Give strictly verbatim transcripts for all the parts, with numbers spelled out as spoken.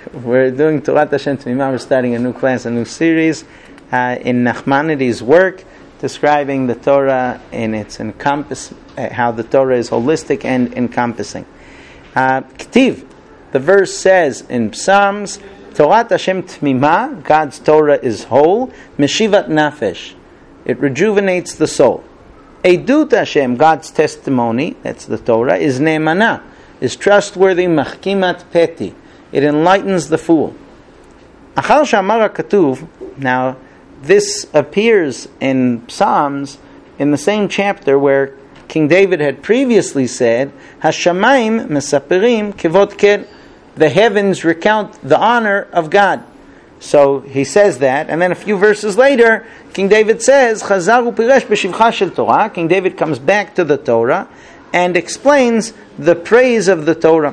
We're doing Torat Hashem Tmimah. We're starting a new class, a new series uh, in Nachmanides' work, describing the Torah in its encompass, uh, how the Torah is holistic and encompassing. Uh, K'tiv, the verse says in Psalms, Torat Hashem Tmimah, God's Torah is whole, Meshivat Nafesh, it rejuvenates the soul. Eidut Hashem, God's testimony, that's the Torah, is Ne'emanah, is trustworthy, Machkimat Peti, it enlightens the fool. Achal Shamar HaKatuv, now this appears in Psalms in the same chapter where King David had previously said, Hashamayim mesaperim kevod kel, the heavens recount the honor of God. So he says that, and then a few verses later, King David says, Chazar upiresh b'shivcha shel Torah. King David comes back to the Torah and explains the praise of the Torah.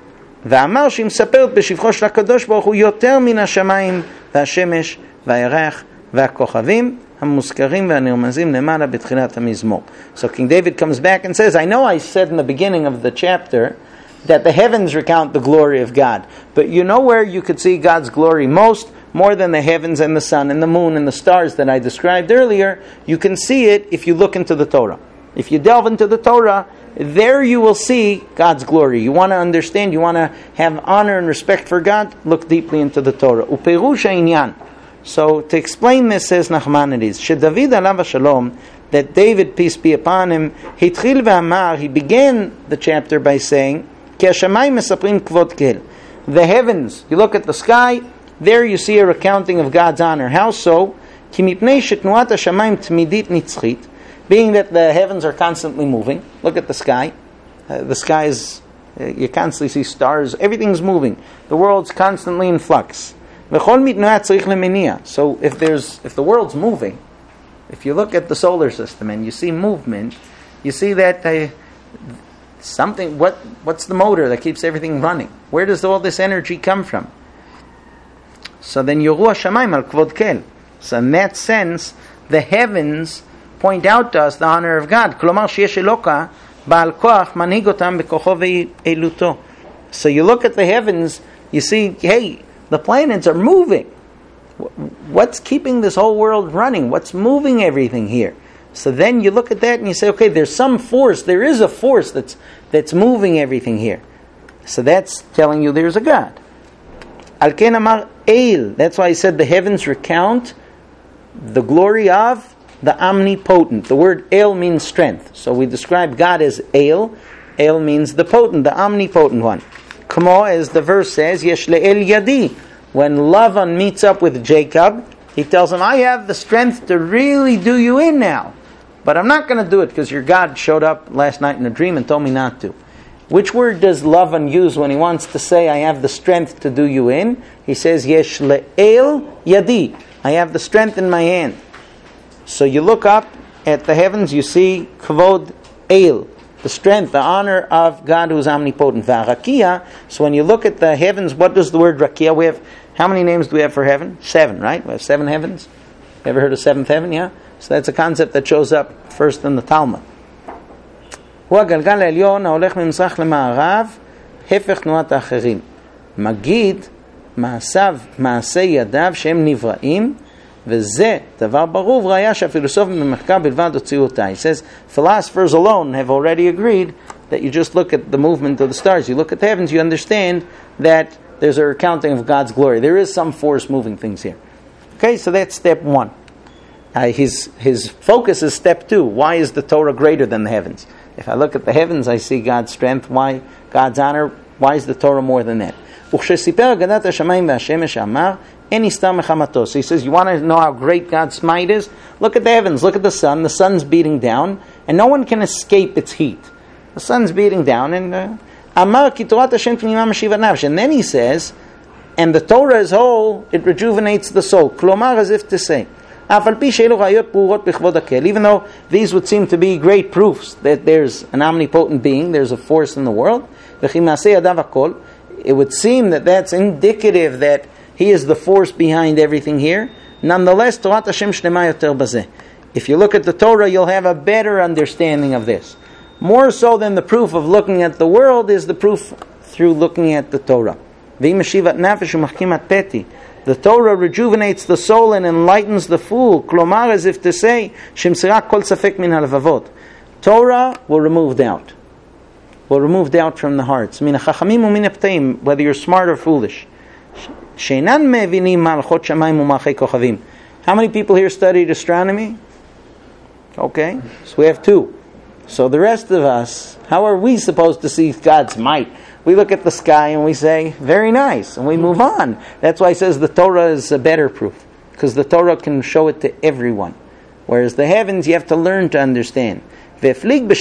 ואמר שהיא מספרת בשבחו של הקדוש ברוך הוא יותר מן השמיים והשמש והירח והכוכבים המוזכרים והנרמזים למעלה בתחילת המזמור. So King David comes back and says, I know I said in the beginning of the chapter that the heavens recount the glory of God, but you know where you could see God's glory most, more than the heavens and the sun and the moon and the stars that I described earlier. You can see it if you look into the Torah. If you delve into the Torah, there you will see God's glory. You want to understand, you want to have honor and respect for God, look deeply into the Torah. Uperush ha'inyan. So to explain this, says Nachmanides, sheDavid alav shalom, that David, peace be upon him, hitchil ve'amar, he began the chapter by saying, Ki hashamayim mesaprim kvod kel. The heavens, you look at the sky, there you see a recounting of God's honor. How so? Ki mipnei shetnuat hashamayim tmidit nitzchit, being that the heavens are constantly moving. Look at the sky. Uh, the sky is, uh, you constantly see stars. Everything's moving. The world's constantly in flux. So if there's, if the world's moving, if you look at the solar system and you see movement, you see that uh, something. What what's the motor that keeps everything running? Where does all this energy come from? So then Yoru Hashamayim al Kvod Kel. So in that sense, the heavens point out to us the honor of God. Klomar sheyesh Eloka ba'al koach manhig otam bekocho ve'eluto. So you look at the heavens, you see, hey, the planets are moving. What's keeping this whole world running? What's moving everything here? So then you look at that and you say, okay, there's some force. There is a force that's that's moving everything here. So that's telling you there's a God. Al ken amar Eil. That's why he said the heavens recount the glory of the omnipotent. The word El means strength. So we describe God as El. El means the potent, the omnipotent one. Kmo, as the verse says, Yesh le'el yadi. When Lavan meets up with Jacob, he tells him, I have the strength to really do you in now. But I'm not going to do it because your God showed up last night in a dream and told me not to. Which word does Lavan use when he wants to say, I have the strength to do you in? He says, Yesh le'el yadi. I have the strength in my hand. So you look up at the heavens, you see Kvod El, the strength, the honor of God who is omnipotent. V'arakia. So when you look at the heavens, what does the word rakia? We have, how many names do we have for heaven? Seven, right? We have seven heavens. Ever heard of seventh heaven? Yeah. So that's a concept that shows up first in the Talmud. הוא הגלגל העליון ההולך ממזרח למערב, הפך תנועת האחרים. מגיד מעשיו, מעשי ידיו שהם נבראים, וזה דבר ברור וראיה שהפילוסופים במחקר בלבד הוציאו אותה. He says, philosophers alone have already agreed that you just look at the movement of the stars. You look at the heavens, you understand that there's a recounting of God's glory. There is some force moving things here. Okay, so that's step one. Uh, his, his focus is step two. Why is the Torah greater than the heavens? If I look at the heavens, I see God's strength. Why? God's honor. Why is the Torah more than that? וכשסיפר אגדת השמיים והשמש אמר, אין נסתר מחמתו. So he says, you want to know how great God's might is? Look at the heavens, look at the sun. The sun's beating down, and no one can escape its heat. The sun's beating down, and אמר כי תורת השם פנימה משיבה נפש. And then he says, and the Torah as whole, it rejuvenates the soul. כלומר, as if to say, אף על פי שאלו ראיות ברורות בכבוד הקהל, even though these would seem to be great proofs that there's an omnipotent being, there's a force in the world, וכי מעשה ידיו הכל, it would seem that that's indicative that He is the force behind everything here. Nonetheless, Torat Hashem shlema yoter bazeh. If you look at the Torah, you'll have a better understanding of this. More so than the proof of looking at the world is the proof through looking at the Torah. The Torah rejuvenates the soul and enlightens the fool. Klomar, as if to say, Torah will remove doubt. Will remove doubt from the hearts. Whether you're smart or foolish. How many people here studied astronomy? Okay, so we have two. So the rest of us, how are we supposed to see God's might? We look at the sky and we say, very nice, and we move on. That's why it says the Torah is a better proof, because the Torah can show it to everyone. Whereas the heavens, you have to learn to understand. In this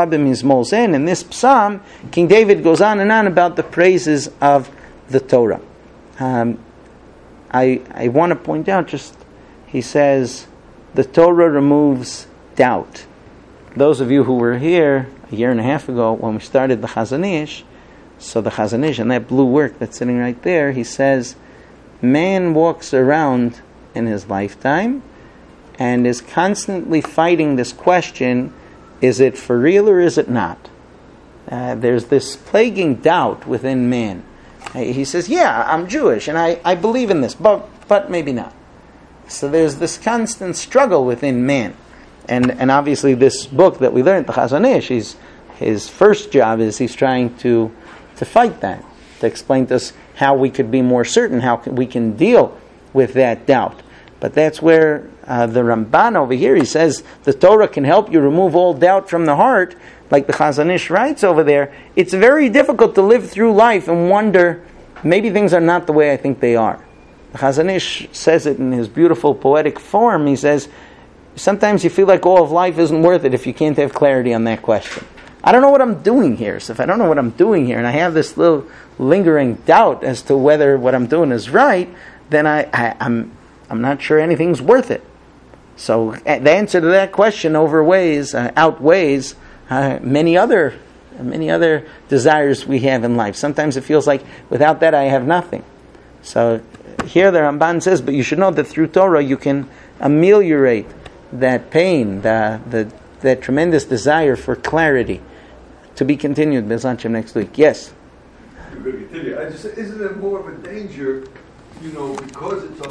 psalm, King David goes on and on about the praises of the Torah. Um, I, I want to point out just, he says, the Torah removes doubt. Those of you who were here a year and a half ago when we started the Chazon Ish, so the Chazon Ish and that blue work that's sitting right there, he says, man walks around in his lifetime and is constantly fighting this question, is it for real or is it not? Uh, there's this plaguing doubt within man. Uh, he says, yeah, I'm Jewish and I, I believe in this, but but maybe not. So there's this constant struggle within man. And and obviously this book that we learned, the Chazon Ish, his, his first job is he's trying to, to fight that, to explain to us how we could be more certain, how can, we can deal with that doubt. But that's where uh, the Ramban over here, he says, the Torah can help you remove all doubt from the heart, like the Chazon Ish writes over there. It's very difficult to live through life and wonder, maybe things are not the way I think they are. The Chazon Ish says it in his beautiful poetic form. He says, sometimes you feel like all of life isn't worth it if you can't have clarity on that question. I don't know what I'm doing here. So if I don't know what I'm doing here and I have this little lingering doubt as to whether what I'm doing is right, then I, I, I'm I'm not sure anything's worth it. So the answer to that question overweighs, uh, outweighs uh, many other many other desires we have in life. Sometimes it feels like without that I have nothing. So here the Ramban says, but you should know that through Torah you can ameliorate that pain, the, the that tremendous desire for clarity. To be continued, Bezan Shem, next week. Yes? You're going to continue. I just, isn't there more of a danger, you know, because it's on